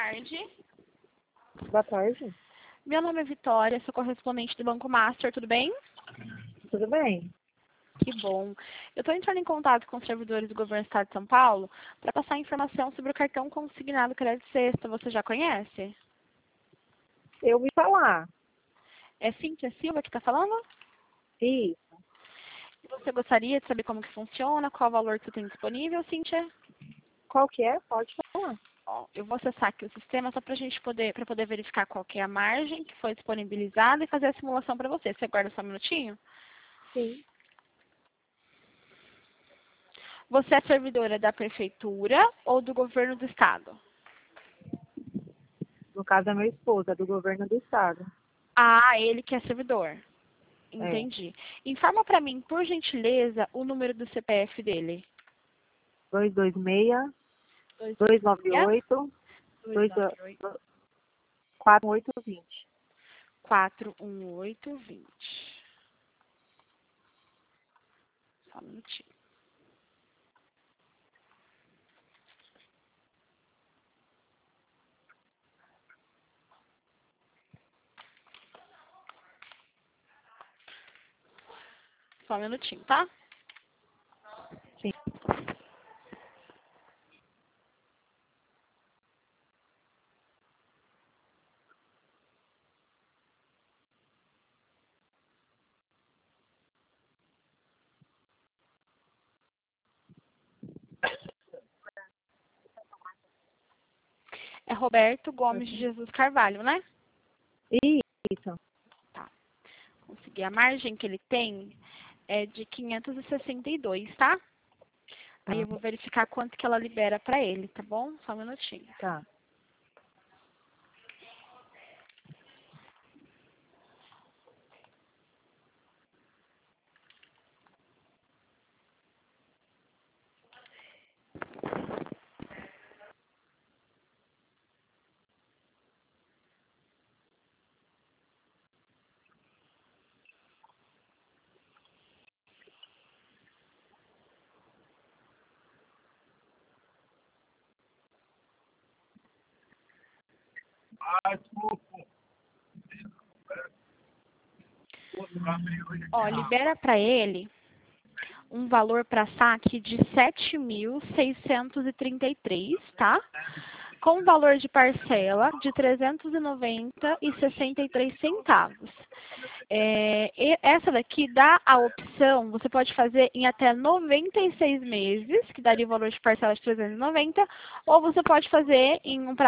tarde. Boa tarde. Meu nome é Vitória, sou correspondente do Banco Master, tudo bem? Tudo bem? Que bom. Eu estou entrando em contato com os servidores do Governo do Estado de São Paulo para passar informação sobre o cartão consignado Crédito Sexta. Você já conhece? Eu ouvi falar. É Cíntia Silva que está falando? Isso. E você gostaria de saber como que funciona, qual o valor que você tem disponível, Cíntia? Qual que é? Pode falar. Ó, eu vou acessar aqui o sistema só para poder verificar qual que é a margem que foi disponibilizada e fazer a simulação para você. Você aguarda só um minutinho? Sim. Você é servidora da Prefeitura ou do Governo do Estado? No caso é meu esposo, é do governo do estado. Ah, ele que é servidor. É. Entendi. Informa para mim, por gentileza, o número do CPF dele. 226 296 298 298 4820. 41820. Só um minutinho. Só um minutinho, tá? Sim. É Roberto Gomes de Jesus Carvalho, né? Isso. Tá. Consegui. A margem que ele tem é de 562, tá? Aí Tá. eu vou verificar quanto que ela libera para ele, tá bom? Só um minutinho. Tá. Ó, libera para ele um valor para saque de 7.633, tá? Com valor de parcela de 390,63 centavos. E essa daqui dá a opção, você pode fazer em até 96 meses, que daria o valor de parcela de 390, ou você pode fazer em um prazo